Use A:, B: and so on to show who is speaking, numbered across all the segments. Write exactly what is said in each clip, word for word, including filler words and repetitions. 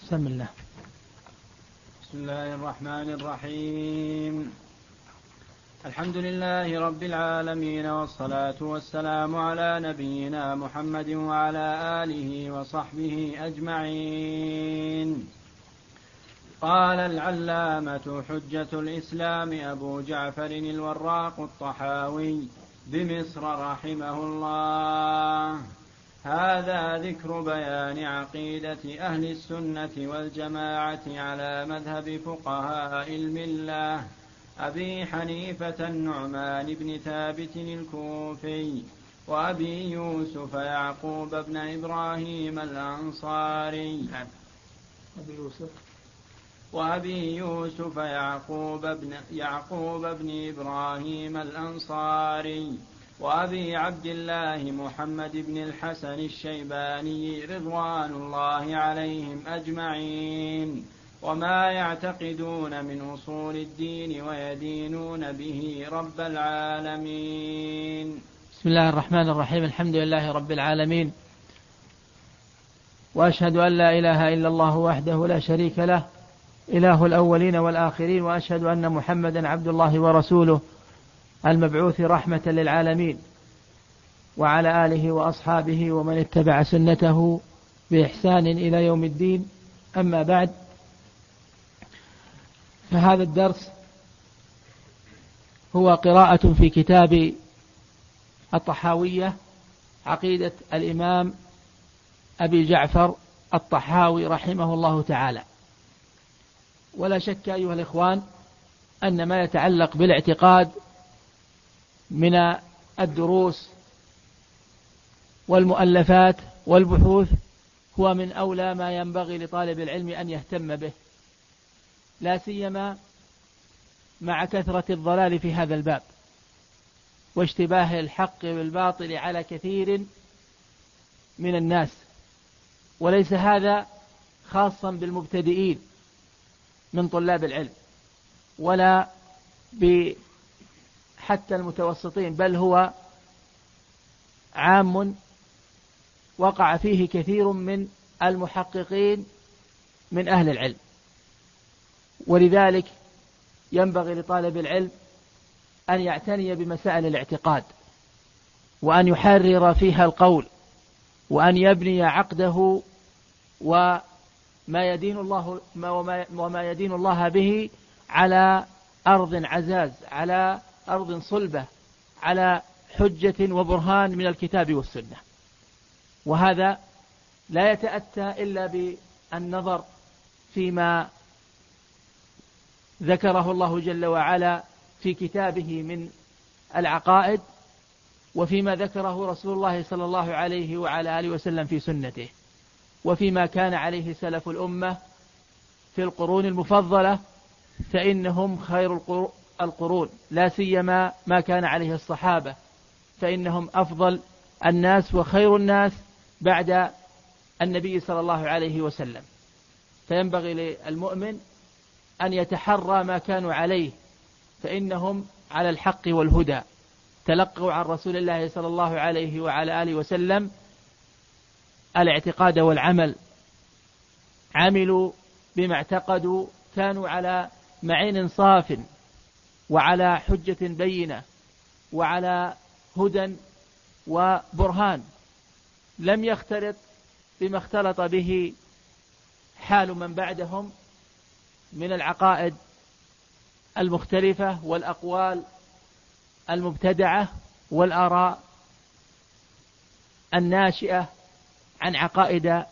A: بسم الله.
B: بسم الله الرحمن الرحيم. الحمد لله رب العالمين، والصلاة والسلام على نبينا محمد وعلى آله وصحبه أجمعين. قال العلامة حجة الإسلام أبو جعفر الوراق الطحاوي بمصر رحمه الله: هذا ذكر بيان عقيدة أهل السنة والجماعة على مذهب فقهاء الملة أبي حنيفة النعمان بن ثابت الكوفي، وأبي يوسف يعقوب بن إبراهيم الأنصاري
A: أبي يوسف
B: وأبي يوسف يعقوب بن, يعقوب بن إبراهيم الأنصاري، وأبي عبد الله محمد بن الحسن الشيباني رضوان الله عليهم أجمعين، وما يعتقدون من أصول الدين ويدينون به رب العالمين.
A: بسم الله الرحمن الرحيم. الحمد لله رب العالمين، وأشهد أن لا إله إلا الله وحده لا شريك له إله الأولين والآخرين، وأشهد أن محمدا عبد الله ورسوله المبعوث رحمة للعالمين، وعلى آله وأصحابه ومن اتبع سنته بإحسان إلى يوم الدين. أما بعد، فهذا الدرس هو قراءة في كتاب الطحاوية، عقيدة الإمام أبي جعفر الطحاوي رحمه الله تعالى. ولا شك أيها الإخوان أن ما يتعلق بالاعتقاد من الدروس والمؤلفات والبحوث هو من أولى ما ينبغي لطالب العلم أن يهتم به، لا سيما مع كثرة الضلال في هذا الباب واشتباه الحق بالباطل على كثير من الناس، وليس هذا خاصا بالمبتدئين من طلاب العلم ولا حتى المتوسطين، بل هو عام وقع فيه كثير من المحققين من أهل العلم. ولذلك ينبغي لطالب العلم أن يعتني بمسائل الاعتقاد، وأن يحرر فيها القول، وأن يبني عقده وما يدين الله وما يدين الله به على أرض عزاز، على أرض صلبة، على حجة وبرهان من الكتاب والسنة. وهذا لا يتأتى إلا بالنظر فيما ذكره الله جل وعلا في كتابه من العقائد، وفيما ذكره رسول الله صلى الله عليه وعلى آله وسلم في سنته، وفيما كان عليه سلف الأمة في القرون المفضلة، فإنهم خير القرون، لا سيما ما كان عليه الصحابة، فإنهم أفضل الناس وخير الناس بعد النبي صلى الله عليه وسلم. فينبغي للمؤمن أن يتحرى ما كانوا عليه، فإنهم على الحق والهدى، تلقوا عن رسول الله صلى الله عليه وعلى آله وسلم الاعتقاد والعمل، عملوا بما اعتقدوا، كانوا على معين صاف وعلى حجة بينة وعلى هدى وبرهان، لم يختلط بما اختلط به حال من بعدهم من العقائد المختلفة والأقوال المبتدعة والآراء الناشئة عن عقائد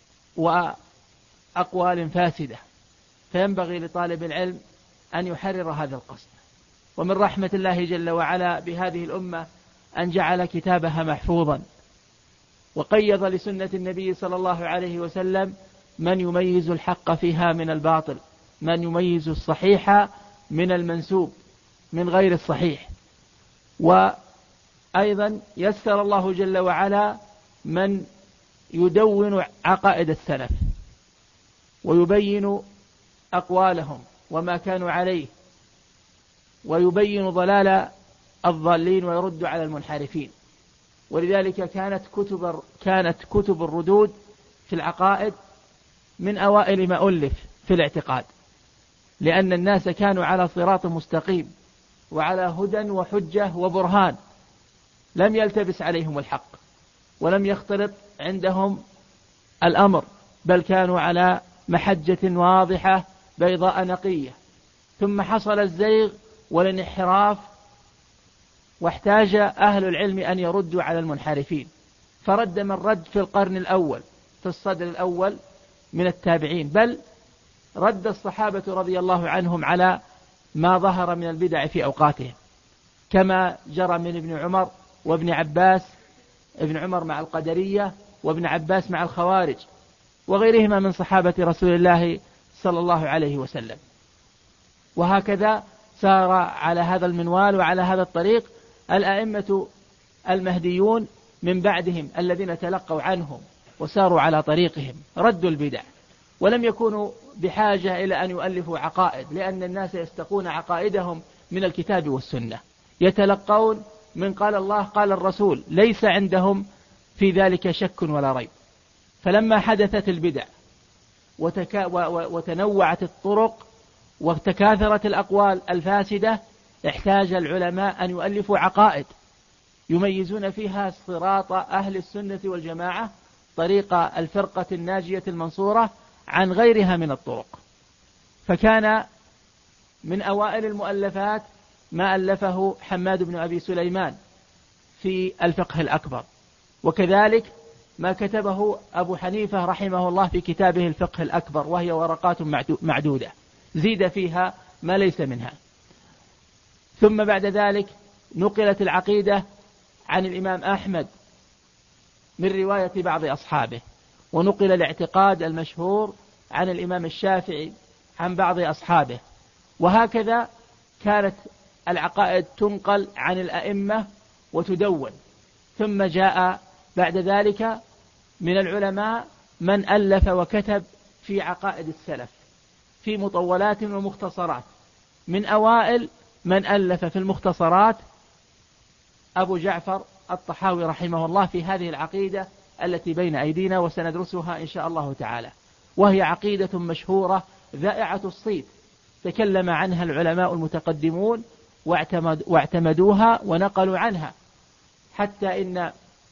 A: وأقوال فاسدة. فينبغي لطالب العلم أن يحرر هذا القصد. ومن رحمة الله جل وعلا بهذه الأمة أن جعل كتابها محفوظا، وقيض لسنة النبي صلى الله عليه وسلم من يميز الحق فيها من الباطل، من يميز الصحيح من المنسوب من غير الصحيح. وأيضا يسر الله جل وعلا من يدون عقائد السلف ويبين أقوالهم وما كانوا عليه، ويبين ضلال الضالين ويرد على المنحرفين. ولذلك كانت كتب كانت كتب الردود في العقائد من أوائل ما ألف في الاعتقاد، لأن الناس كانوا على صراط مستقيم وعلى هدى وحجة وبرهان، لم يلتبس عليهم الحق ولم يختلط عندهم الأمر، بل كانوا على محجة واضحة بيضاء نقية. ثم حصل الزيغ والانحراف، واحتاج أهل العلم أن يردوا على المنحرفين، فرد من رد في القرن الأول في الصدر الأول من التابعين، بل رد الصحابة رضي الله عنهم على ما ظهر من البدع في أوقاتهم، كما جرى من ابن عمر وابن عباس، ابن عمر مع القدرية وابن عباس مع الخوارج وغيرهما من صحابة رسول الله صلى الله عليه وسلم. وهكذا سار على هذا المنوال وعلى هذا الطريق الأئمة المهديون من بعدهم الذين تلقوا عنهم وساروا على طريقهم، ردوا البدع، ولم يكونوا بحاجة إلى أن يؤلفوا عقائد، لأن الناس يستقون عقائدهم من الكتاب والسنة، يتلقون من قال الله قال الرسول، ليس عندهم في ذلك شك ولا ريب. فلما حدثت البدع وتكا وتنوعت الطرق وتكاثرت الأقوال الفاسدة، احتاج العلماء أن يؤلفوا عقائد يميزون فيها صراط أهل السنة والجماعة، طريق الفرقة الناجية المنصورة، عن غيرها من الطرق. فكان من أوائل المؤلفات ما ألفه حماد بن أبي سليمان في الفقه الأكبر، وكذلك ما كتبه أبو حنيفة رحمه الله في كتابه الفقه الأكبر، وهي ورقات معدودة زيد فيها ما ليس منها. ثم بعد ذلك نقلت العقيدة عن الإمام أحمد من رواية بعض أصحابه، ونقل الاعتقاد المشهور عن الإمام الشافعي عن بعض أصحابه، وهكذا كانت العقائد تنقل عن الأئمة وتدون. ثم جاء بعد ذلك من العلماء من ألف وكتب في عقائد السلف في مطولات ومختصرات. من أوائل من ألف في المختصرات أبو جعفر الطحاوي رحمه الله في هذه العقيدة التي بين أيدينا وسندرسها إن شاء الله تعالى، وهي عقيدة مشهورة ذائعة الصيت، تكلم عنها العلماء المتقدمون واعتمد واعتمدوها ونقلوا عنها، حتى إن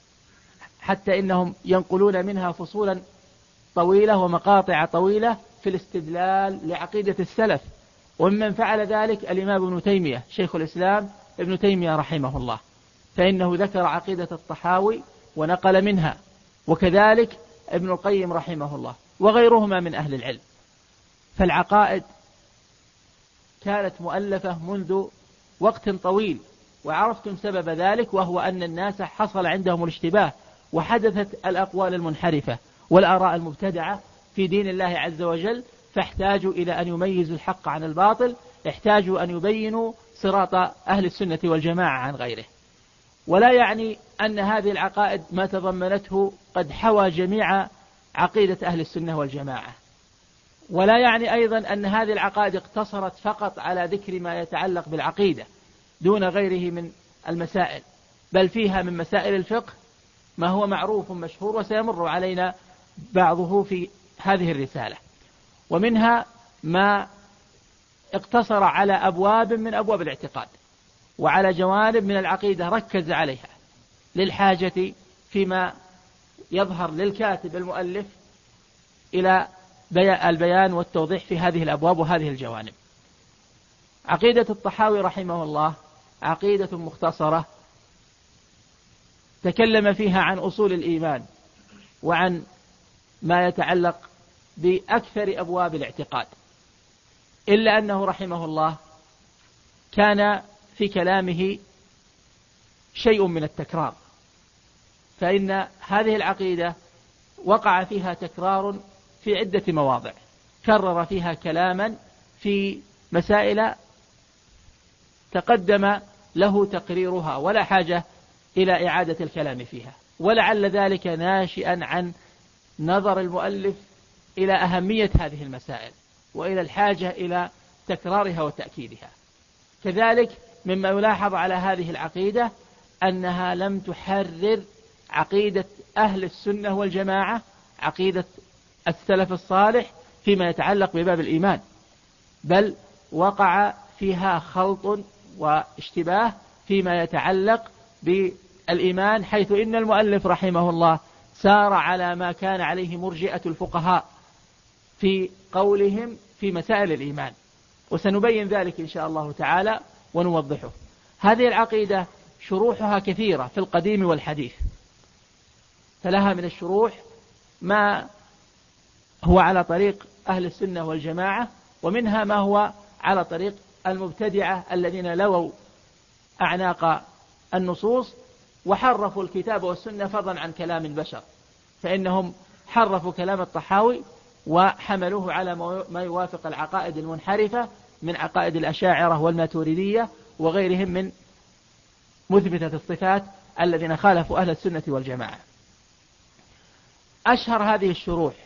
A: حتى إنهم ينقلون منها فصولا طويلة ومقاطع طويلة في الاستدلال لعقيدة السلف. وممن فعل ذلك الإمام ابن تيمية شيخ الإسلام ابن تيمية رحمه الله، فإنه ذكر عقيدة الطحاوي ونقل منها، وكذلك ابن القيم رحمه الله وغيرهما من أهل العلم. فالعقائد كانت مؤلفة منذ وقت طويل، وعرفتم سبب ذلك، وهو أن الناس حصل عندهم الاشتباه، وحدثت الأقوال المنحرفة والآراء المبتدعة في دين الله عز وجل، فاحتاجوا إلى أن يميزوا الحق عن الباطل، احتاجوا أن يبينوا صراط أهل السنة والجماعة عن غيره. ولا يعني أن هذه العقائد ما تضمنته قد حوى جميع عقيدة أهل السنة والجماعة، ولا يعني أيضا أن هذه العقائد اقتصرت فقط على ذكر ما يتعلق بالعقيدة دون غيره من المسائل، بل فيها من مسائل الفقه ما هو معروف مشهور وسيمر علينا بعضه في هذه الرسالة، ومنها ما اقتصر على أبواب من أبواب الاعتقاد وعلى جوانب من العقيدة ركز عليها للحاجة فيما يظهر للكاتب المؤلف إلى البيان والتوضيح في هذه الأبواب وهذه الجوانب. عقيدة الطحاوي رحمه الله عقيدة مختصرة تكلم فيها عن أصول الإيمان وعن ما يتعلق بأكثر أبواب الاعتقاد، إلا أنه رحمه الله كان في كلامه شيء من التكرار، فإن هذه العقيدة وقع فيها تكرار في عدة مواضع، كرر فيها كلاما في مسائل تقدم له تقريرها ولا حاجة إلى إعادة الكلام فيها، ولعل ذلك ناشئا عن نظر المؤلف إلى أهمية هذه المسائل وإلى الحاجة إلى تكرارها وتأكيدها. كذلك مما يلاحظ على هذه العقيدة أنها لم تحرر عقيدة أهل السنة والجماعة، عقيدة السلف الصالح فيما يتعلق بباب الإيمان، بل وقع فيها خلط واشتباه فيما يتعلق بالإيمان، حيث إن المؤلف رحمه الله سار على ما كان عليه مرجئة الفقهاء في قولهم في مسائل الإيمان، وسنبين ذلك إن شاء الله تعالى ونوضحه. هذه العقيدة شروحها كثيرة في القديم والحديث، فلها من الشروح ما هو على طريق أهل السنة والجماعة، ومنها ما هو على طريق المبتدعة الذين لووا أعناق النصوص وحرفوا الكتاب والسنة فضلا عن كلام البشر، فإنهم حرفوا كلام الطحاوي وحملوه على ما يوافق العقائد المنحرفة من عقائد الأشاعرة والماتوريدية وغيرهم من مثبتة الصفات الذين خالفوا أهل السنة والجماعة. أشهر هذه الشروح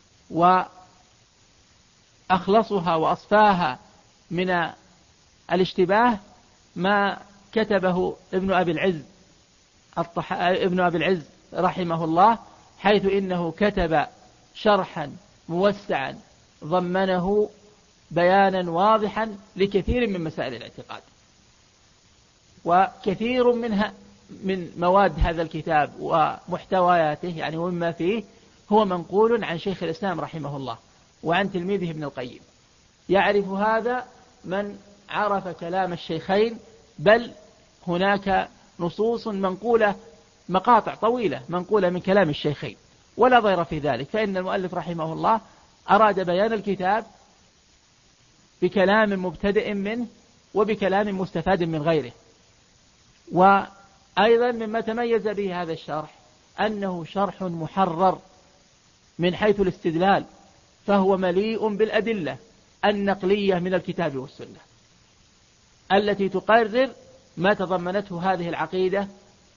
A: وأخلصها وأصفاها من الاشتباه ما كتبه ابن أبي العز الطح... ابن أبي العز رحمه الله، حيث إنه كتب شرحا موسعا ضمنه بيانا واضحا لكثير من مسائل الاعتقاد، وكثير منها من مواد هذا الكتاب ومحتوياته يعني ومما فيه هو منقول عن شيخ الإسلام رحمه الله وعن تلميذه ابن القيم. يعرف هذا من عرف كلام الشيخين، بل هناك نصوص منقولة مقاطع طويلة منقولة من كلام الشيخين، ولا ضير في ذلك، فإن المؤلف رحمه الله أراد بيان الكتاب بكلام مبتدئ منه وبكلام مستفاد من غيره. وأيضا مما تميز به هذا الشرح أنه شرح محرر من حيث الاستدلال، فهو مليء بالأدلة النقلية من الكتاب والسنة التي تقرر ما تضمنته هذه العقيدة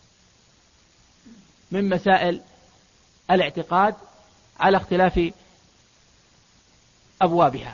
A: من مسائل الاعتقاد على اختلاف أبوابها.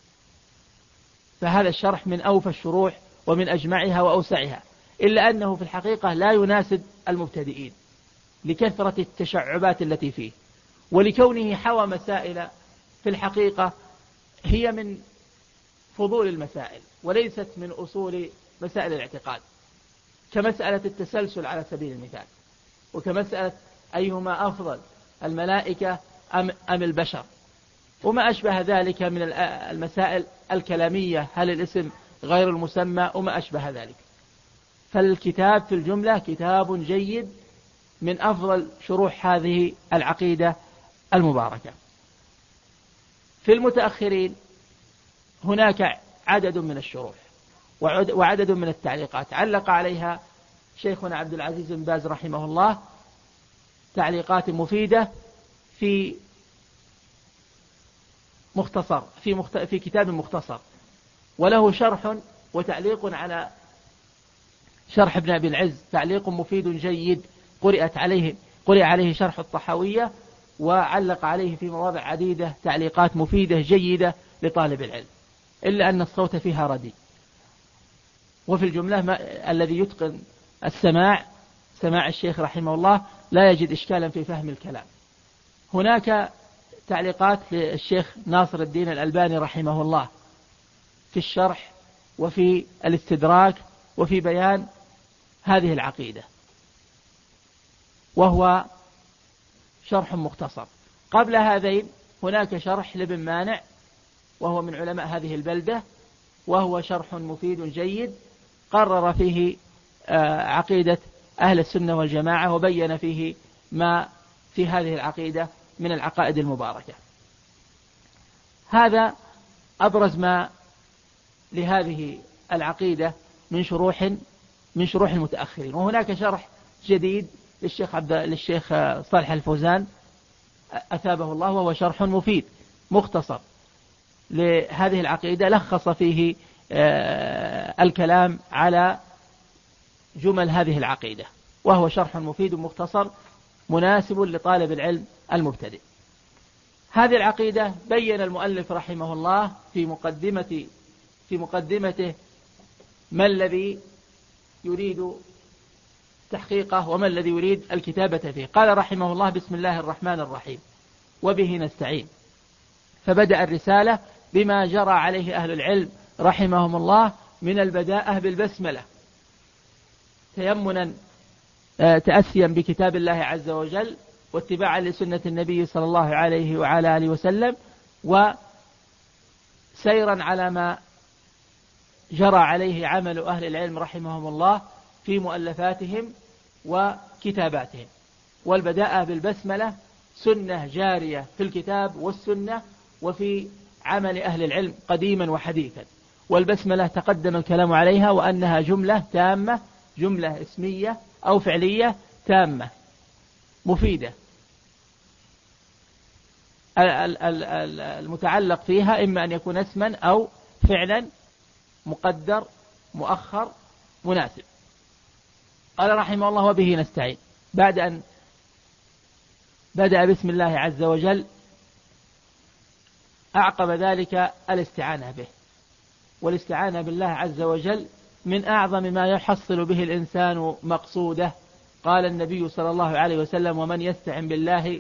A: فهذا الشرح من أوفى الشروح ومن أجمعها وأوسعها، إلا أنه في الحقيقة لا يناسب المبتدئين لكثرة التشعبات التي فيه، ولكونه حوى مسائل في الحقيقة هي من فضول المسائل وليست من أصول مسائل الاعتقاد، كمسألة التسلسل على سبيل المثال، وكمسألة أيهما أفضل الملائكة أم, أم البشر، وما أشبه ذلك من المسائل الكلامية، هل الاسم غير المسمى وما أشبه ذلك. فالكتاب في الجملة كتاب جيد من أفضل شروح هذه العقيدة المباركة. في المتأخرين هناك عدد من الشروح وعدد من التعليقات علق عليها شيخنا عبد العزيز بن باز رحمه الله تعليقات مفيدة في مختصر في, مخت... في كتاب مختصر، وله شرح وتعليق على شرح ابن أبي العز، تعليق مفيد جيد قرأت عليه قرأ عليه شرح الطحاوية، وعلق عليه في مواضع عديدة تعليقات مفيدة جيدة لطالب العلم، إلا أن الصوت فيها رديء. وفي الجملة ما الذي يتقن السماع سماع الشيخ رحمه الله لا يجد إشكالا في فهم الكلام. هناك تعليقات للشيخ ناصر الدين الألباني رحمه الله في الشرح وفي الاستدراك وفي بيان هذه العقيدة، وهو شرح مختصر. قبل هذين هناك شرح لابن مانع وهو من علماء هذه البلدة، وهو شرح مفيد جيد قرر فيه عقيدة أهل السنة والجماعة وبين فيه ما في هذه العقيدة من العقائد المباركة. هذا أبرز ما لهذه العقيدة من شروح من شروح المتأخرين. وهناك شرح جديد للشيخ عبد للشيخ صالح الفوزان أثابه الله، وهو شرح مفيد مختصر لهذه العقيدة، لخص فيه الكلام على جمل هذه العقيدة، وهو شرح مفيد مختصر مناسب لطالب العلم المبتدئ. هذه العقيدة بين المؤلف رحمه الله في مقدمة في مقدمته ما الذي يريد تحقيقه وما الذي يريد الكتابة فيه. قال رحمه الله: بسم الله الرحمن الرحيم. وبه نستعين. فبدأ الرسالة بما جرى عليه أهل العلم رحمهم الله من البداءة بالبسملة، تيمنا تأسيا بكتاب الله عز وجل، واتباعا لسنة النبي صلى الله عليه وعلى آله وسلم، وسيرا على ما جرى عليه عمل أهل العلم رحمهم الله في مؤلفاتهم وكتاباتهم. والبداءة بالبسملة سنة جارية في الكتاب والسنة وفي عمل أهل العلم قديما وحديثا. والبسملة تقدم الكلام عليها وأنها جملة تامة، جملة اسمية أو فعلية تامة مفيدة، المتعلق فيها إما أن يكون اسما أو فعلا مقدر مؤخر مناسب. قال رحمه الله وبه نستعين. بعد أن بدأ بسم الله عز وجل أعقب ذلك الاستعانة به. والاستعانة بالله عز وجل من أعظم ما يحصل به الإنسان مقصوده. قال النبي صلى الله عليه وسلم ومن يستعن بالله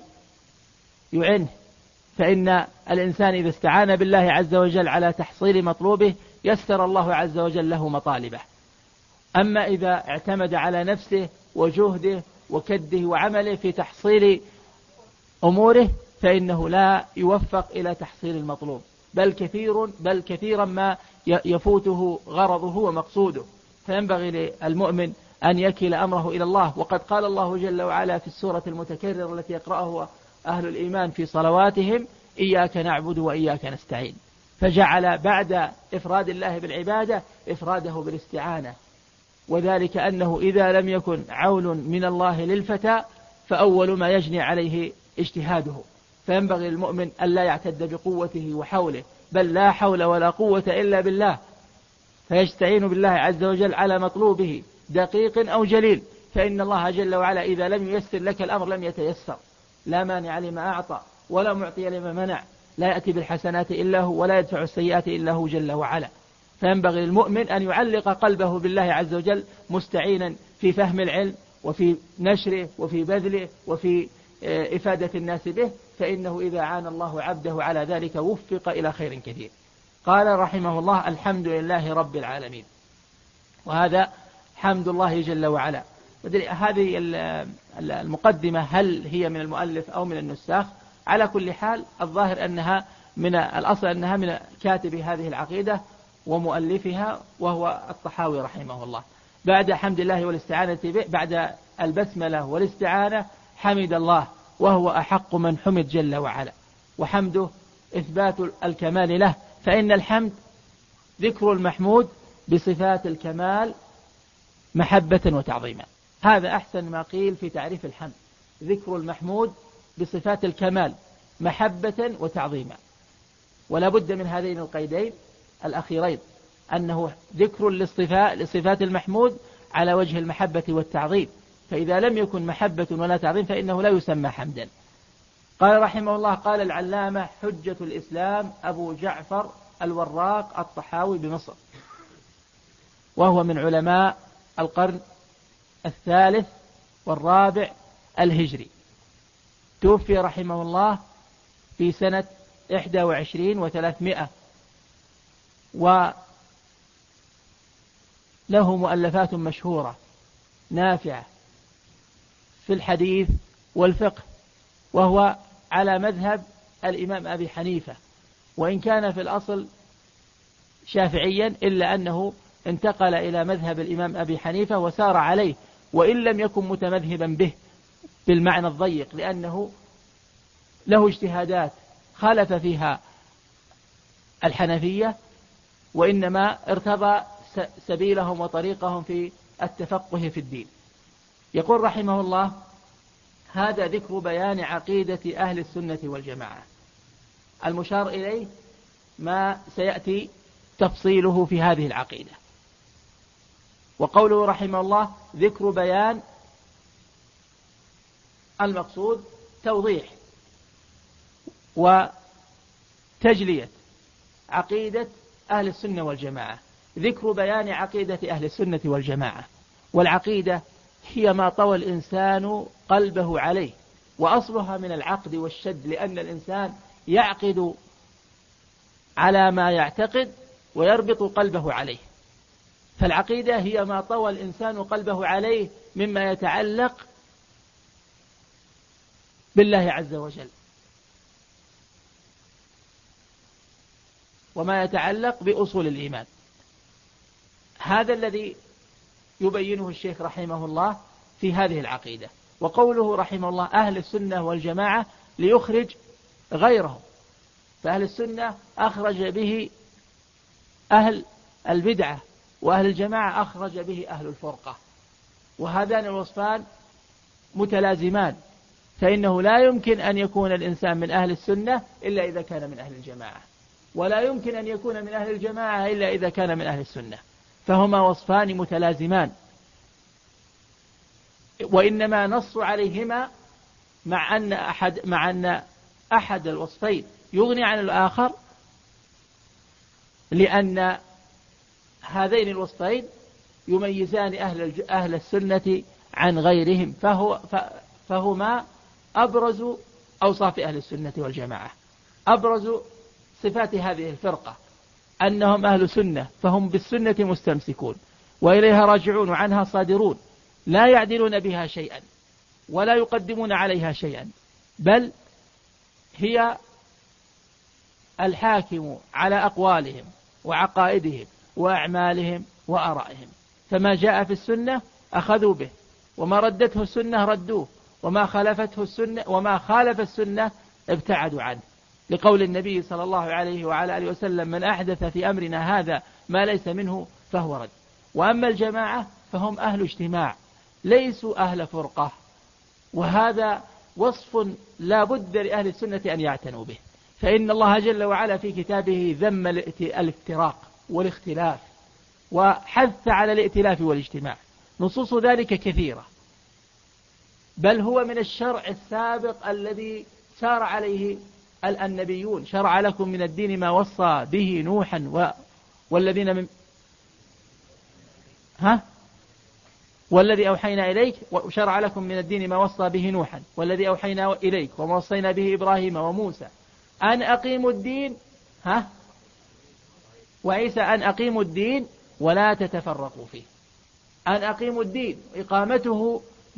A: يعنه. فإن الإنسان إذا استعان بالله عز وجل على تحصيل مطلوبه يسر الله عز وجل له مطالبه. أما إذا اعتمد على نفسه وجهده وكده وعمله في تحصيل أموره فإنه لا يوفق إلى تحصيل المطلوب، بل كثير بل كثيرا ما يفوته غرضه ومقصوده. فينبغي للمؤمن أن يكل أمره إلى الله. وقد قال الله جل وعلا في السورة المتكررة التي يقرأها أهل الإيمان في صلواتهم إياك نعبد وإياك نستعين، فجعل بعد إفراد الله بالعبادة إفراده بالاستعانة. وذلك أنه إذا لم يكن عون من الله للفتى فأول ما يجني عليه اجتهاده. فينبغي للمؤمن أن لا يعتد بقوته وحوله، بل لا حول ولا قوة إلا بالله، فيستعين بالله عز وجل على مطلوبه دقيق أو جليل. فإن الله جل وعلا إذا لم ييسر لك الأمر لم يتيسر، لا مانع لما أعطى ولا معطي لما منع، لا يأتي بالحسنات إلا هو ولا يدفع السيئات إلا هو جل وعلا. فينبغي للمؤمن أن يعلق قلبه بالله عز وجل مستعينا في فهم العلم وفي نشره وفي بذله وفي إفادة الناس به، فإنه إذا عان الله عبده على ذلك وفق إلى خير كثير. قال رحمه الله الحمد لله رب العالمين. وهذا حمد الله جل وعلا. هذه المقدمة هل هي من المؤلف أو من النساخ؟ على كل حال الظاهر أنها من الأصل أنها من كاتب هذه العقيدة ومؤلفها وهو الطحاوي رحمه الله. بعد حمد الله والاستعانة به، بعد البسملة والاستعانة، حمد الله وهو أحق من حمد جل وعلا. وحمده إثبات الكمال له، فإن الحمد ذكر المحمود بصفات الكمال محبة وتعظيما. هذا أحسن ما قيل في تعريف الحمد، ذكر المحمود بصفات الكمال محبة وتعظيما. ولا بد من هذين القيدين الأخيرين، أنه ذكر لصفات المحمود على وجه المحبة والتعظيم، فإذا لم يكن محبة ولا تعظيم فإنه لا يسمى حمدا. قال رحمه الله قال العلامة حجة الإسلام أبو جعفر الوراق الطحاوي بمصر، وهو من علماء القرن الثالث والرابع الهجري. توفي رحمه الله في سنة إحدى وعشرين وثلاثمائة، وله مؤلفات مشهورة نافعة في الحديث والفقه، وهو على مذهب الإمام أبي حنيفة، وإن كان في الأصل شافعيا إلا أنه انتقل إلى مذهب الإمام أبي حنيفة وسار عليه، وإن لم يكن متمذهبا به بالمعنى الضيق، لأنه له اجتهادات خالف فيها الحنفية، وإنما ارتضى سبيلهم وطريقهم في التفقه في الدين. يقول رحمه الله هذا ذكر بيان عقيدة أهل السنة والجماعة. المشار إليه ما سيأتي تفصيله في هذه العقيدة. وقوله رحمه الله ذكر بيان، المقصود توضيح وتجلية عقيدة أهل السنة والجماعة، ذكر بيان عقيدة أهل السنة والجماعة. والعقيدة هي ما طوى الإنسان قلبه عليه وأصلها من العقد والشد، لأن الإنسان يعقد على ما يعتقد ويربط قلبه عليه، فالعقيدة هي ما طوى الإنسان قلبه عليه مما يتعلق بالله عز وجل وما يتعلق بأصول الإيمان. هذا الذي يبينه الشيخ رحمه الله في هذه العقيدة. وقوله رحمه الله أهل السنة والجماعة ليخرج غيرهم، فأهل السنة أخرج به أهل البدعة، وأهل الجماعة أخرج به أهل الفرقة، وهذان الوصفان متلازمان، فإنه لا يمكن أن يكون الإنسان من أهل السنة إلا إذا كان من أهل الجماعة، ولا يمكن أن يكون من أهل الجماعة إلا إذا كان من أهل السنة، فهما وصفان متلازمان، وإنما نص عليهما مع أن أحد, مع أن أحد الوصفين يغني عن الآخر، لأن هذين الوصفين يميزان أهل, أهل السنة عن غيرهم، فهو فهما أبرز أوصاف أهل السنة والجماعة، أبرز صفات هذه الفرقة أنهم أهل سنة، فهم بالسنة مستمسكون وإليها راجعون وعنها صادرون، لا يعدلون بها شيئا ولا يقدمون عليها شيئا، بل هي الحاكم على أقوالهم وعقائدهم وأعمالهم وآرائهم، فما جاء في السنة أخذوا به، وما ردته السنة ردوه، وما خالفته السنة وما خالف السنة ابتعدوا عنه، لقول النبي صلى الله عليه وعلى آله وسلم من أحدث في أمرنا هذا ما ليس منه فهو رد. وأما الجماعة فهم أهل اجتماع ليسوا أهل فرقة، وهذا وصف لا بد لأهل السنة أن يعتنوا به، فإن الله جل وعلا في كتابه ذم الافتراق والاختلاف وحث على الائتلاف والاجتماع، نصوص ذلك كثيرة، بل هو من الشرع السابق الذي سار عليه النبيون، شرع لكم من الدين ما وصى به نوحا و... والذين من ها والذي أوحينا إليك وشرع لكم من الدين ما وصى به نوحا والذي أوحينا إليك وما وصينا به إبراهيم وموسى أن أقيموا الدين ها وعيسى أن أقيموا الدين ولا تتفرقوا فيه، أن أقيموا الدين إقامته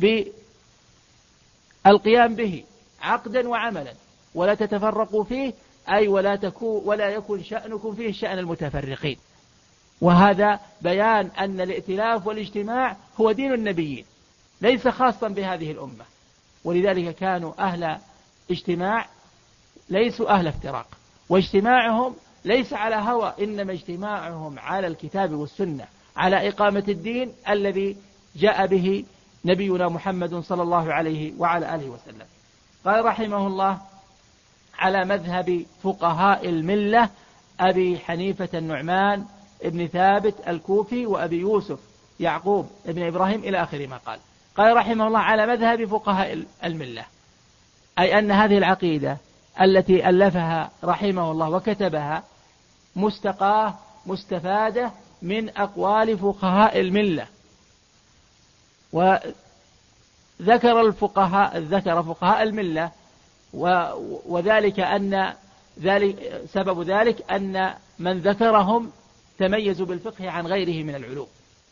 A: بالقيام به عقدا وعملا، ولا تتفرقوا فيه أي ولا تكون ولا يكن شأنكم فيه شأن المتفرقين، وهذا بيان أن الائتلاف والاجتماع هو دين النبيين ليس خاصا بهذه الأمة، ولذلك كانوا أهل اجتماع ليسوا أهل افتراق، واجتماعهم ليس على هوى، إنما اجتماعهم على الكتاب والسنة، على إقامة الدين الذي جاء به نبينا محمد صلى الله عليه وعلى آله وسلم. قال رحمه الله على مذهب فقهاء الملة أبي حنيفة النعمان ابن ثابت الكوفي وأبي يوسف يعقوب ابن إبراهيم إلى آخر ما قال. قال رحمه الله على مذهب فقهاء الملة، أي أن هذه العقيدة التي ألفها رحمه الله وكتبها مستقاة مستفادة من أقوال فقهاء الملة، وذكر الفقهاء ذكر فقهاء الملة وذلك أن ذلك سبب ذلك أن من ذكرهم تميزوا بالفقه عن غيره من العلوم،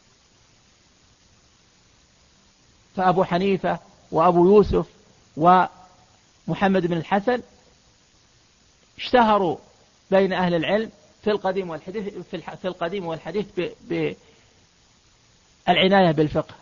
A: فأبو حنيفة وأبو يوسف ومحمد بن الحسن اشتهروا بين أهل العلم في القديم والحديث في القديم والحديث بالعناية بالفقه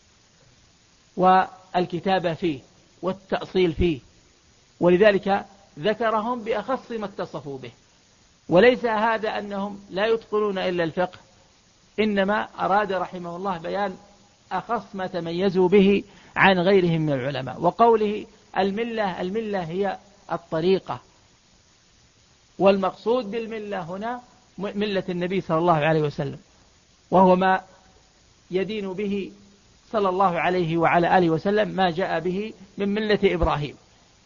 A: والكتابة فيه والتأصيل فيه، ولذلك ذكرهم بأخص ما اتصفوا به، وليس هذا أنهم لا يتقنون إلا الفقه، إنما أراد رحمه الله بيان أخص ما تميزوا به عن غيرهم من العلماء. وقوله الملة الملة هي الطريقة، والمقصود بالملة هنا ملة النبي صلى الله عليه وسلم، وهو ما يدين به صلى الله عليه وعلى آله وسلم ما جاء به من ملة إبراهيم.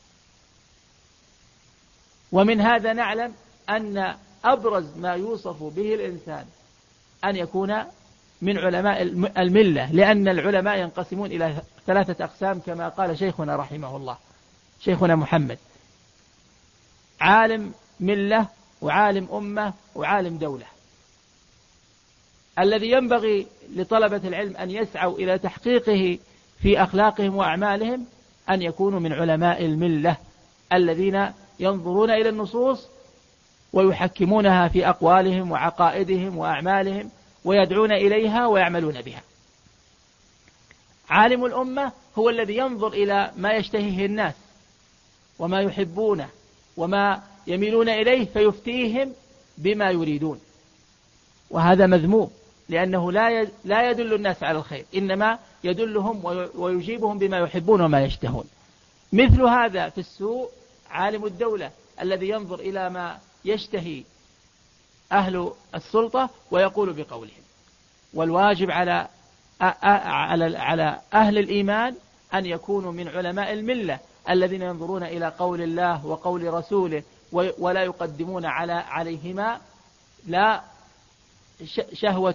A: ومن هذا نعلم أن أبرز ما يوصف به الإنسان أن يكون من علماء الملة، لأن العلماء ينقسمون إلى ثلاثة أقسام كما قال شيخنا رحمه الله. شيخنا محمد، عالم ملة وعالم أمة وعالم دولة. الذي ينبغي لطلبة العلم أن يسعوا إلى تحقيقه في أخلاقهم وأعمالهم أن يكونوا من علماء الملة الذين ينظرون إلى النصوص ويحكمونها في أقوالهم وعقائدهم وأعمالهم ويدعون إليها ويعملون بها. عالم الأمة هو الذي ينظر إلى ما يشتهيه الناس وما يحبونه وما يميلون إليه فيفتيهم بما يريدون، وهذا مذموم لأنه لا يدل الناس على الخير، إنما يدلهم ويجيبهم بما يحبون وما يشتهون. مثل هذا في السوء عالم الدولة الذي ينظر إلى ما يشتهي أهل السلطة ويقول بقولهم. والواجب على على أهل الإيمان أن يكونوا من علماء الملة الذين ينظرون إلى قول الله وقول رسوله ولا يقدمون على عليهما لا شهوة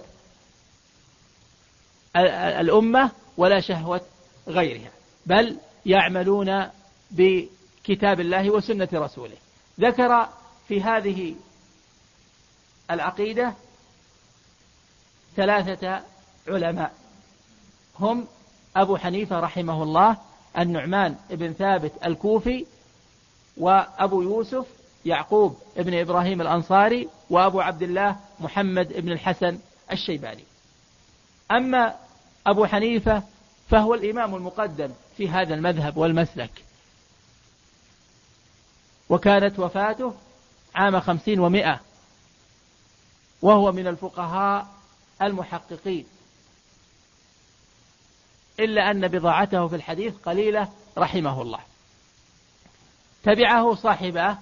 A: الأمة ولا شهوة غيرها، بل يعملون بكتاب الله وسنة رسوله. ذكر في هذه العقيدة ثلاثة علماء هم أبو حنيفة رحمه الله، النعمان بن ثابت الكوفي، وأبو يوسف يعقوب بن إبراهيم الأنصاري، وأبو عبد الله محمد بن الحسن الشيباني. أما أبو حنيفة فهو الإمام المقدم في هذا المذهب والمسلك، وكانت وفاته عام خمسين ومئة، وهو من الفقهاء المحققين، إلا أن بضاعته في الحديث قليلة رحمه الله. تبعه صاحبه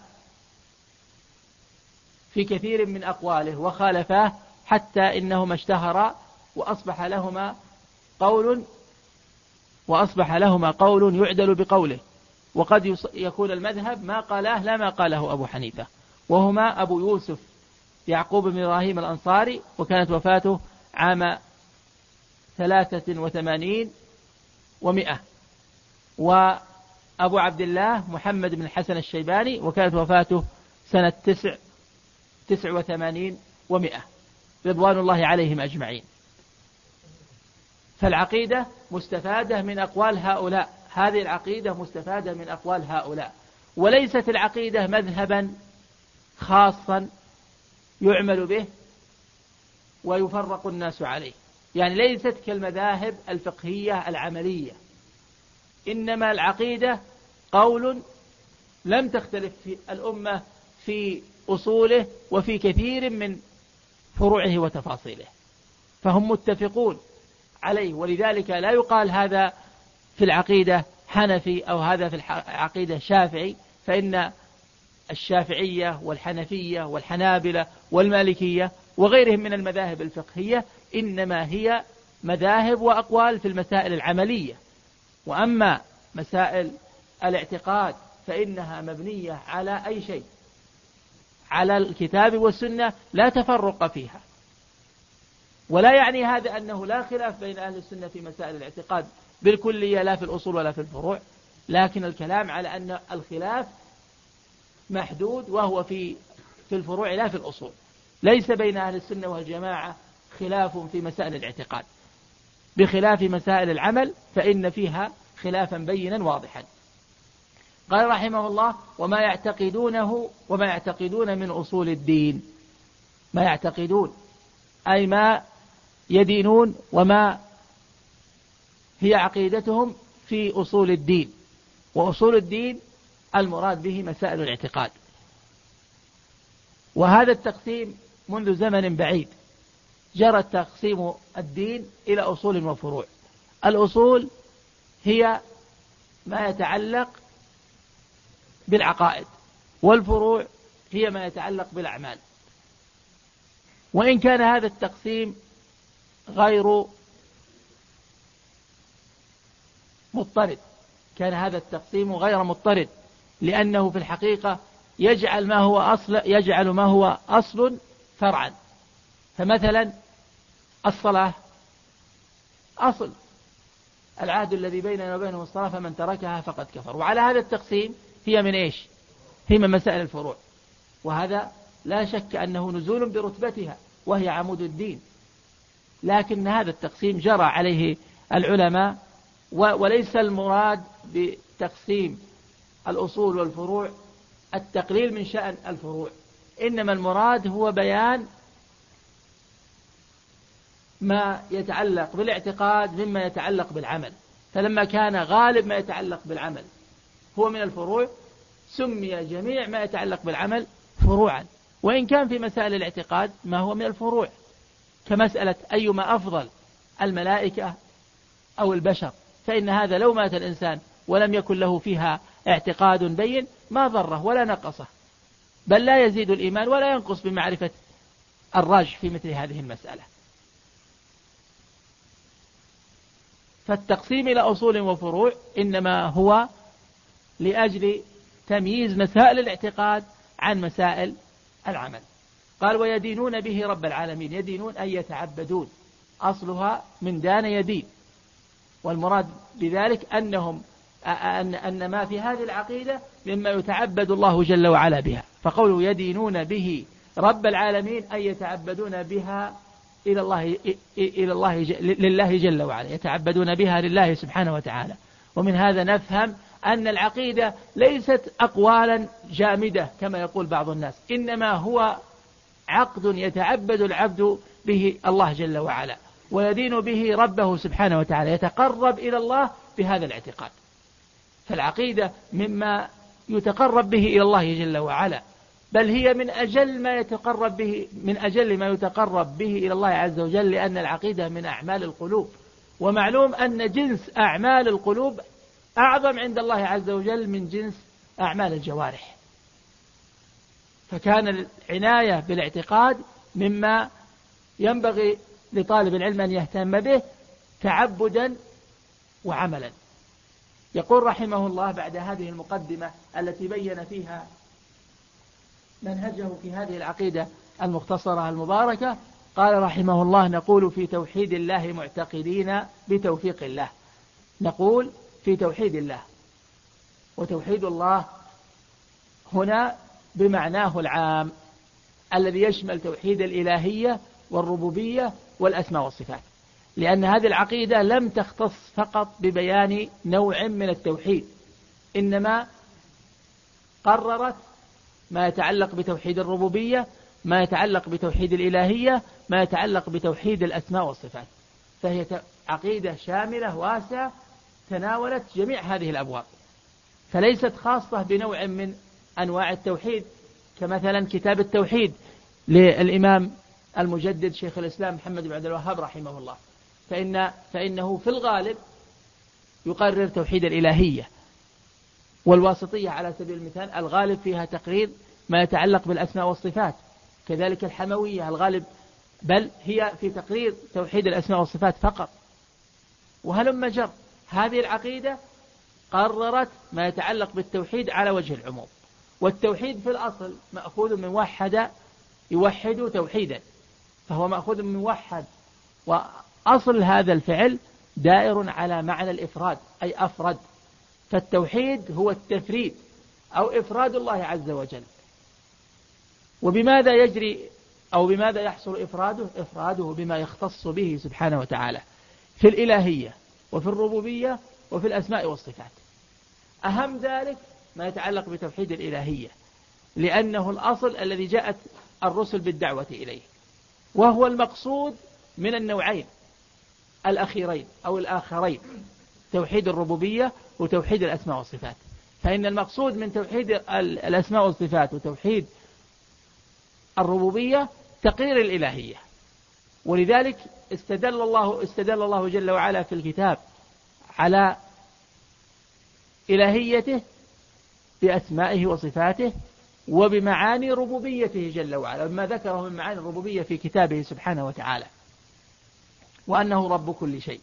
A: في كثير من أقواله وخالفاه حتى إنهما اشتهرا وأصبح لهما قول وأصبح لهما قول يعدل بقوله، وقد يكون المذهب ما قاله لا ما قاله أبو حنيفة، وهما أبو يوسف يعقوب بن إبراهيم الأنصاري، وكانت وفاته عام ثلاثة وثمانين ومئة، وأبو عبد الله محمد بن الحسن الشيباني، وكانت وفاته سنة تسع تسع وثمانين ومئة، رضوان الله عليهم أجمعين. فالعقيدة مستفادة من أقوال هؤلاء، هذه العقيدة مستفادة من أقوال هؤلاء، وليست العقيدة مذهبا خاصا يعمل به ويفرق الناس عليه، يعني ليست كالمذاهب الفقهية العملية، إنما العقيدة قول لم تختلف في الأمة في أصوله وفي كثير من فروعه وتفاصيله، فهم متفقون عليه، ولذلك لا يقال هذا في العقيدة حنفي أو هذا في العقيدة شافعي، فإن الشافعية والحنفية والحنابلة والمالكية وغيرهم من المذاهب الفقهية إنما هي مذاهب وأقوال في المسائل العملية، وأما مسائل الاعتقاد فإنها مبنية على أي شيء، على الكتاب والسنة، لا تفرق فيها. ولا يعني هذا أنه لا خلاف بين أهل السنة في مسائل الاعتقاد بالكلية، لا في الأصول ولا في الفروع، لكن الكلام على أن الخلاف محدود وهو في في الفروع لا في الأصول. ليس بين أهل السنة والجماعة خلاف في مسائل الاعتقاد، بخلاف مسائل العمل فإن فيها خلافا بينا واضحا. قال رحمه الله: وما يعتقدونه وما يعتقدون من أصول الدين. ما يعتقدون أي ما يدينون وما هي عقيدتهم في أصول الدين، وأصول الدين المراد به مسائل الاعتقاد. وهذا التقسيم منذ زمن بعيد جرى تقسيم الدين إلى أصول وفروع. الأصول هي ما يتعلق بالعقائد، والفروع هي ما يتعلق بالأعمال. وإن كان هذا التقسيم غير مضطرد، كان هذا التقسيم غير مضطرد، لأنه في الحقيقة يجعل ما هو أصل يجعل ما هو أصل فرعا. فمثلا الصلاة أصل، العهد الذي بيننا وبينهم الصلاة فمن تركها فقد كفر. وعلى هذا التقسيم هي من إيش؟ هي من مسائل الفروع، وهذا لا شك أنه نزول برتبتها وهي عمود الدين، لكن هذا التقسيم جرى عليه العلماء، وليس المراد بتقسيم الأصول والفروع التقليل من شأن الفروع، إنما المراد هو بيان ما يتعلق بالاعتقاد مما يتعلق بالعمل. فلما كان غالب ما يتعلق بالعمل هو من الفروع سمي جميع ما يتعلق بالعمل فروعا، وإن كان في مسائل الاعتقاد ما هو من الفروع، كمسألة أيما أفضل الملائكة أو البشر، فإن هذا لو مات الإنسان ولم يكن له فيها اعتقاد بين ما ضره ولا نقصه، بل لا يزيد الإيمان ولا ينقص بمعرفة الراج في مثل هذه المسألة. فالتقسيم إلى أصول وفروع إنما هو لأجل تمييز مسائل الاعتقاد عن مسائل العمل. قال ويدينون به رب العالمين، يدينون أي يتعبدون، أصلها من دان يدين، والمراد بذلك أنهم أن, أن ما في هذه العقيدة مما يتعبد الله جل وعلا بها، فقوله يدينون به رب العالمين أي يتعبدون بها إلى الله إلى الله لله جل وعلا، يتعبدون بها لله سبحانه وتعالى. ومن هذا نفهم أن العقيدة ليست أقوالا جامدة كما يقول بعض الناس، إنما هو عقد يتعبد العبد به الله جل وعلا، ويدين به ربه سبحانه وتعالى، يتقرب إلى الله بهذا الاعتقاد. فالعقيدة مما يتقرب به إلى الله جل وعلا، بل هي من أجل ما يتقرب به من أجل ما يتقرب به إلى الله عز وجل، لأن العقيدة من أعمال القلوب، ومعلوم أن جنس أعمال القلوب أعظم عند الله عز وجل من جنس أعمال الجوارح. فكان العناية بالاعتقاد مما ينبغي لطالب العلم أن يهتم به تعبدا وعملا. يقول رحمه الله بعد هذه المقدمة التي بين فيها منهجه في هذه العقيدة المختصرة المباركة، قال رحمه الله نقول في توحيد الله معتقدين بتوفيق الله. نقول في توحيد الله، وتوحيد الله هنا بمعناه العام الذي يشمل توحيد الإلهية والربوبية والأسماء والصفات، لأن هذه العقيدة لم تختص فقط ببيان نوع من التوحيد، إنما قررت ما يتعلق بتوحيد الربوبية، ما يتعلق بتوحيد الإلهية، ما يتعلق بتوحيد الأسماء والصفات. فهي عقيدة شاملة واسعة تناولت جميع هذه الأبواب، فليست خاصة بنوع من أنواع التوحيد، كمثلا كتاب التوحيد للإمام المجدد شيخ الإسلام محمد بن عبد الوهاب رحمه الله، فإن فإنه في الغالب يقرر توحيد الإلهية والواسطية على سبيل المثال، الغالب فيها تقرير ما يتعلق بالأسماء والصفات، كذلك الحموية الغالب بل هي في تقرير توحيد الأسماء والصفات فقط. وهلم جر، هذه العقيدة قررت ما يتعلق بالتوحيد على وجه العموم، والتوحيد في الأصل مأخوذ من وحد يوحد توحيدا، فهو مأخوذ من موحد، وأصل هذا الفعل دائر على معنى الإفراد أي أفرد، فالتوحيد هو التفريد أو إفراد الله عز وجل. وبماذا يجري أو بماذا يحصل إفراده؟ إفراده بما يختص به سبحانه وتعالى في الإلهية وفي الربوبية وفي الأسماء والصفات. أهم ذلك ما يتعلق بتوحيد الإلهية، لأنه الأصل الذي جاءت الرسل بالدعوة إليه، وهو المقصود من النوعين الأخيرين أو الآخرين، توحيد الربوبية وتوحيد الأسماء والصفات. فإن المقصود من توحيد الأسماء والصفات وتوحيد الربوبية تقرير الإلهية، ولذلك استدل الله استدل الله جل وعلا في الكتاب على إلهيته بأسمائه وصفاته وبمعاني ربوبيته جل وعلا، وما ذكره من معاني الربوبية في كتابه سبحانه وتعالى، وأنه رب كل شيء.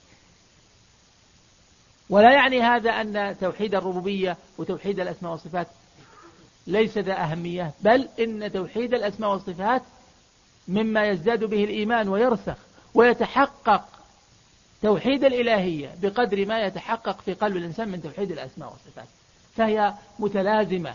A: ولا يعني هذا أن توحيد الربوبية وتوحيد الأسماء والصفات ليس ذا أهمية، بل إن توحيد الأسماء والصفات مما يزداد به الإيمان ويرسخ ويتحقق توحيد الإلهية بقدر ما يتحقق في قلب الإنسان من توحيد الأسماء والصفات، فهي متلازمة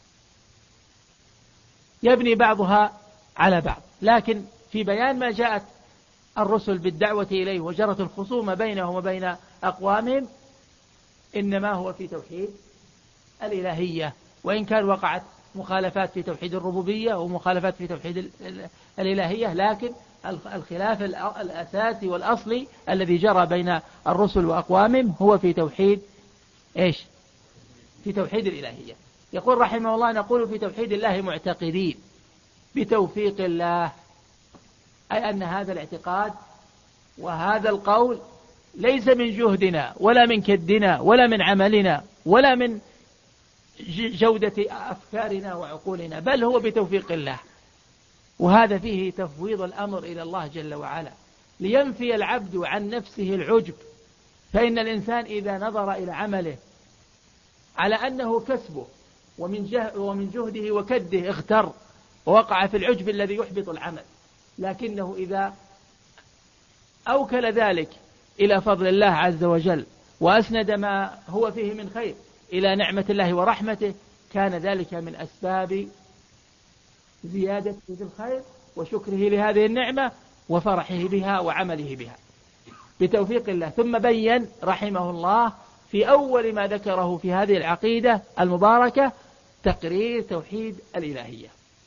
A: يبني بعضها على بعض. لكن في بيان ما جاءت الرسل بالدعوة إليه وجرت الخصومة بينهم وبين أقوامهم إنما هو في توحيد الإلهية، وإن كان وقعت مخالفات في توحيد الربوبية ومخالفات في توحيد الإلهية، لكن الخلاف الأساسي والأصلي الذي جرى بين الرسل وأقوامهم هو في توحيد إيش؟ في توحيد الإلهية. يقول رحمه الله: نقول في توحيد الله معتقدين بتوفيق الله، أي أن هذا الاعتقاد وهذا القول ليس من جهدنا ولا من كدنا ولا من عملنا ولا من جودة أفكارنا وعقولنا، بل هو بتوفيق الله. وهذا فيه تفويض الأمر إلى الله جل وعلا لينفي العبد عن نفسه العجب، فإن الإنسان إذا نظر إلى عمله على أنه كسبه ومن ومن جهده وكده اغتر ووقع في العجب الذي يحبط العمل، لكنه إذا أوكل ذلك إلى فضل الله عز وجل وأسند ما هو فيه من خير إلى نعمة الله ورحمته، كان ذلك من أسباب زيادة في الخير وشكره لهذه النعمة وفرحه بها وعمله بها بتوفيق الله. ثم بين رحمه الله في أول ما ذكره في هذه العقيدة المباركة تقرير توحيد الإلهية،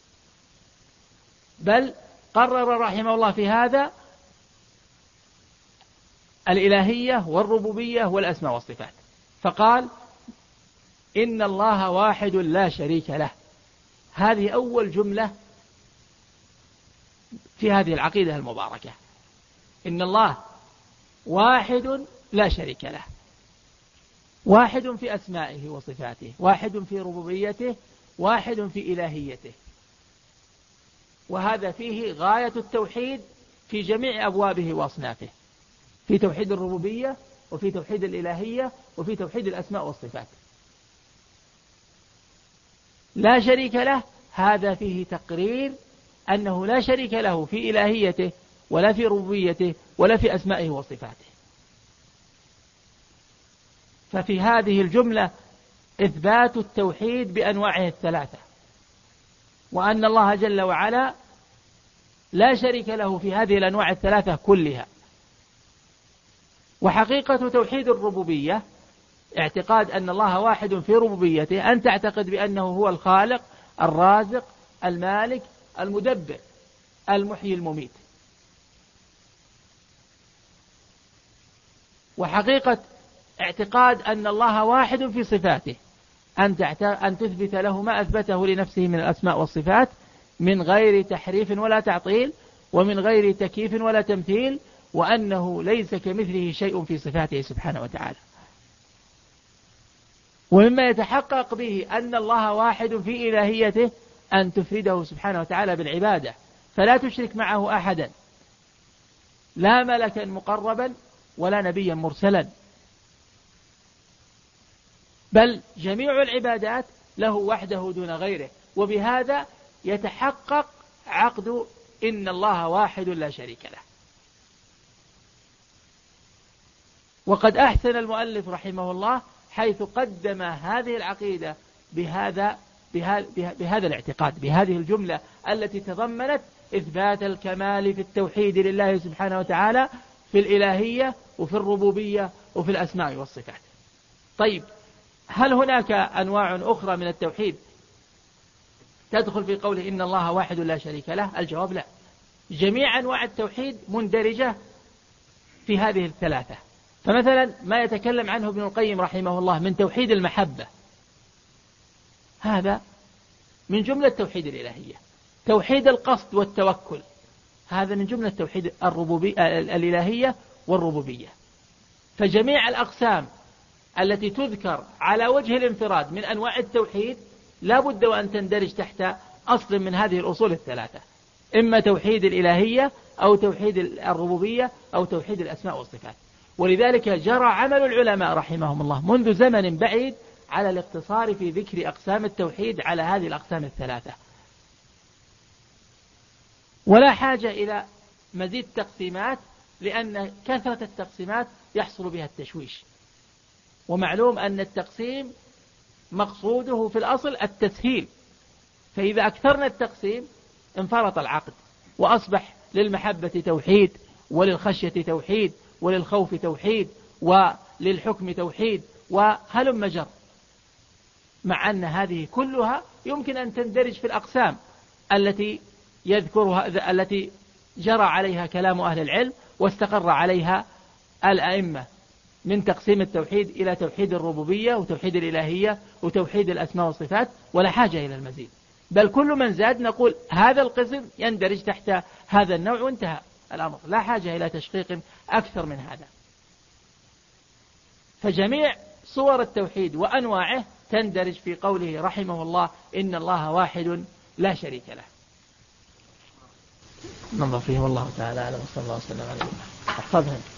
A: بل قرر رحمه الله في هذا الإلهية والربوبية والأسماء والصفات، فقال: إن الله واحد لا شريك له. هذه أول جملة في هذه العقيدة المباركة، إن الله واحد لا شريك له، واحد في أسمائه وصفاته، واحد في ربوبيته، واحد في إلهيته. وهذا فيه غاية التوحيد في جميع أبوابه وأصنافه، في توحيد الربوبية وفي توحيد الإلهية وفي توحيد الأسماء والصفات. لا شريك له، هذا فيه تقرير أنه لا شريك له في إلهيته ولا في ربوبيته ولا في أسمائه وصفاته. ففي هذه الجملة إثبات التوحيد بأنواعه الثلاثة، وأن الله جل وعلا لا شريك له في هذه الأنواع الثلاثة كلها. وحقيقة توحيد الربوبية اعتقاد أن الله واحد في ربوبيته، أن تعتقد بأنه هو الخالق الرازق المالك المدبر المحيي المميت. وحقيقة اعتقاد أن الله واحد في صفاته، أن أن تثبت له ما أثبته لنفسه من الأسماء والصفات من غير تحريف ولا تعطيل ومن غير تكييف ولا تمثيل، وأنه ليس كمثله شيء في صفاته سبحانه وتعالى. ومما يتحقق به أن الله واحد في إلهيته أن تفرده سبحانه وتعالى بالعبادة، فلا تشرك معه أحدا، لا ملكا مقربا ولا نبيا مرسلا، بل جميع العبادات له وحده دون غيره. وبهذا يتحقق عقد إن الله واحد لا شريك له. وقد أحسن المؤلف رحمه الله حيث قدم هذه العقيدة بهذا, بهذا, بهذا الاعتقاد، بهذه الجملة التي تضمنت إثبات الكمال في التوحيد لله سبحانه وتعالى في الإلهية وفي الربوبية وفي الأسماء والصفات. طيب، هل هناك أنواع أخرى من التوحيد تدخل في قوله إن الله واحد لا شريك له؟ الجواب لا، جميع أنواع التوحيد مندرجة في هذه الثلاثة. فمثلا ما يتكلم عنه ابن القيم رحمه الله من توحيد المحبة، هذا من جملة توحيد الإلهية. توحيد القصد والتوكل، هذا من جملة توحيد الربوبية الإلهية والربوبية. فجميع الأقسام التي تذكر على وجه الانفراد من أنواع التوحيد لا بد وأن تندرج تحت أصل من هذه الأصول الثلاثة، إما توحيد الإلهية أو توحيد الربوبية أو توحيد الأسماء والصفات. ولذلك جرى عمل العلماء رحمهم الله منذ زمن بعيد على الاقتصار في ذكر أقسام التوحيد على هذه الأقسام الثلاثة، ولا حاجة إلى مزيد تقسيمات لأن كثرة التقسيمات يحصل بها التشويش، ومعلوم أن التقسيم مقصوده في الأصل التسهيل، فإذا أكثرنا التقسيم انفرط العقد وأصبح للمحبة توحيد، وللخشية توحيد، وللخوف توحيد، وللحكم توحيد، وهلم جر، مع أن هذه كلها يمكن أن تندرج في الأقسام التي يذكرها التي جرى عليها كلام أهل العلم واستقر عليها الأئمة من تقسيم التوحيد إلى توحيد الربوبية وتوحيد الإلهية وتوحيد الأسماء والصفات، ولا حاجة إلى المزيد، بل كل من زاد نقول هذا القسم يندرج تحت هذا النوع وانتهى الأمر، لا حاجة إلى تشقيق أكثر من هذا. فجميع صور التوحيد وأنواعه تندرج في قوله رحمه الله إن الله واحد لا شريك له. ننظر فيه والله تعالى أعلم، صلى الله عليه وسلم على نبينا. احفظهم.